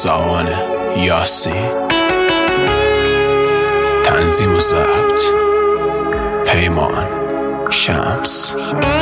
ساوان یاسین، تنظیم و ضبط پیمان شمس.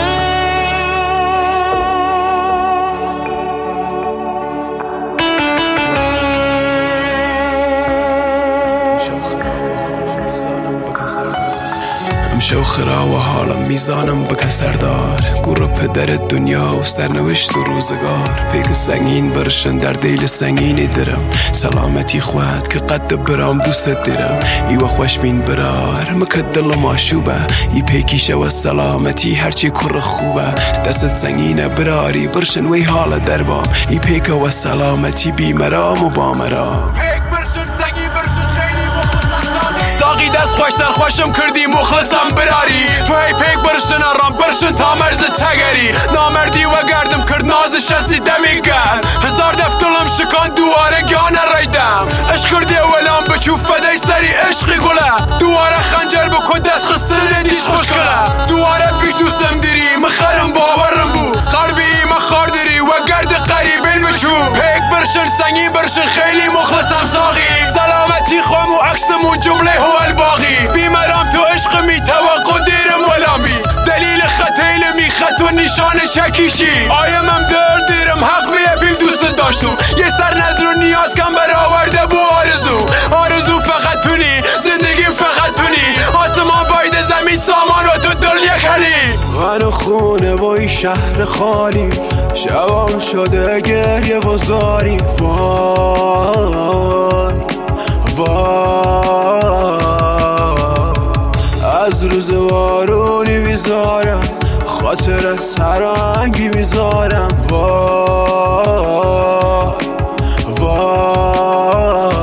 امشو خرا و حالم میزانم به کسر دار، گروه پدر دنیا و سرنوشت و روزگار. پیک سنگین برشن در دیل سنگینی درم، سلامتی خواهد که قد برام دوست درم. ای و خوش بین برار مکد دل ماشوبه، ای پیکیشه و سلامتی هرچی کر خوبه. دست سنگینه براری برشن وی حال دربام، ای پیک و سلامتی بی مرام و با مرام. پیک برشن سنگین برشن خیلی ساقی دست خوش در خوشم کردی مخلصم براری. تو هی پیک برشن آرام برشن تا مرز تگری. نامردی و گردم کرد ناز شستی دمیگر، هزار دفتلم شکان دواره گانه ریدم. عشق کردی ولام بچو فدای سری عشقی گله، دواره خنجر بکن دست خستر ندیش خوش کله. دواره پیش دوستم دیری مخرم باورم بو، قربی مخار دیری و گرد قریبین بچو. پیک برشن سنگین برشن خیلی مخلصم ساقی، سلامتی خوام و عکسم و جمله هو الباقی. بیمرام تو عشق می توقع دیرم ولامی، دلیل خطیل می خط و نشان شکیشی. آیمم در دیرم حق بیفیم دوست داشتم، یه سر نظر و نیاز کم برآورده بو آرزو. آرزو فقط تونی، زندگی فقط تونی، آسمان باید زمین سامان و تو دل یک حلی. من و خونه و این شهر خالی، شبام شده گریه و زاری. وای وای از روز وارونی میذارم، خاطر سرانگی میذارم. وای وای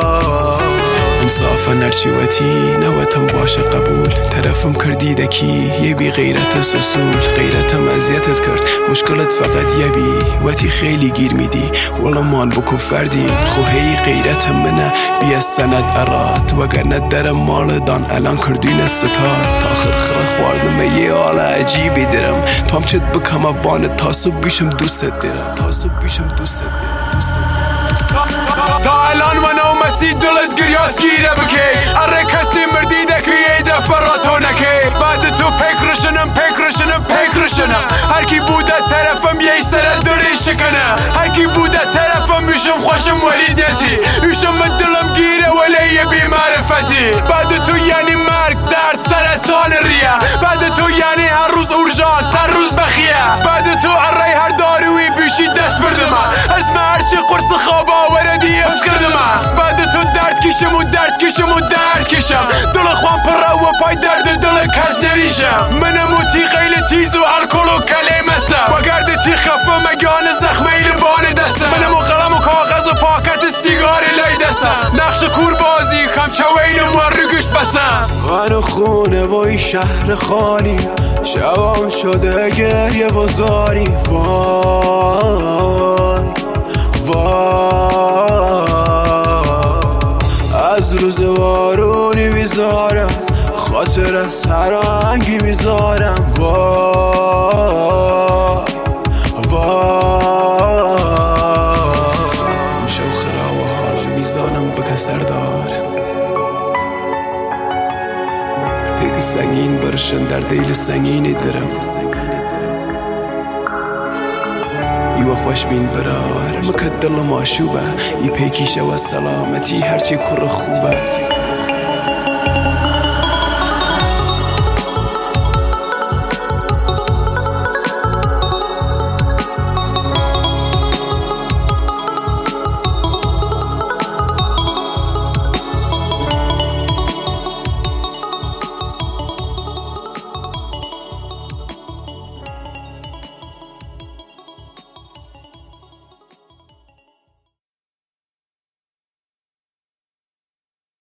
انصافا هرچیوتی نوتم باشه قبول، طرفم کردی دکی یه بی غیرت سسول. غیرتم اذیتت کرد مشکلت فقط یه بی وقتی خیلی گیر میدی والا مان بکو فردی. خوهی غیرت منه بی از سند اراد، وگرنه درم مال دان الان کردین ستار. تا آخر خره خواردم یه حال عجیبی درم، تو هم چت بکم بان تاسو بیشم دوست درم، تاسو بیشم دوست درم. تا الان من و مسیح دلت گریاز گیره بکی، اره کسی مردی دکی یه دفعه را تو نکی. بعد تو پیکرشنم هر کی بوده طرفم یه سر داری شکنه. هر کی بوده طرفم میشم خوشم ولیدیتی، میشم من دلم گیره ولی یه بی معرفتی. بعد تو یعنی مرگ درد سرطان ریه، بعد تو یعنی هر روز اورژانس هر روز بخیه. بعد تو اره هر داروی بیشی دست بردم، اسم هرچی قرص خواب آوردی افت کردم. بعد تو درد کشم و درد کشم، دل خوام پر و پای درد دل کس نریشم. منم و تی قیل تیز و الکل و کلمسم، و گرد تی خفه مگان زخمه لبان دستم. منم و قلم و کاغذ و پاکت سیگار لای دستم، نقش کور بازی کم چویلم و رگشت بسم. من و خونه و این شهر خالی، شبام شده گریه و زاری. وای وای از روز وارونی میذارم، خاطر سرانگی میذارم. وای وای امشو خرا و حالم میزانم به کسر دار، پیک سنگین برشن در دیل سنگینی درم. ای و خوش بین برار مکد دل ماشوبه، ای پیکیشه و سلامتی هرچی کر خوبه.